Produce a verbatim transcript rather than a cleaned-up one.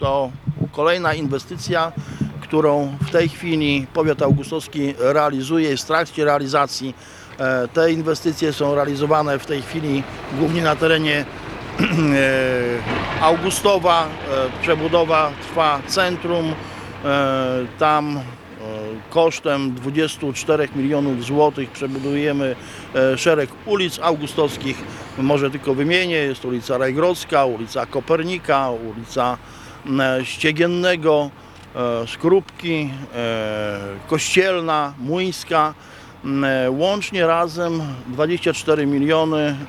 To kolejna inwestycja, którą w tej chwili powiat augustowski realizuje, jest w trakcie realizacji. Te inwestycje są realizowane w tej chwili głównie na terenie Augustowa. Przebudowa trwa centrum. Tam kosztem dwudziestu czterech milionów złotych przebudujemy szereg ulic augustowskich. Może tylko wymienię, jest ulica Rajgrodzka, ulica Kopernika, ulica Ściegiennego, Skrupki, Kościelna, Młyńska. Łącznie razem dwadzieścia cztery miliony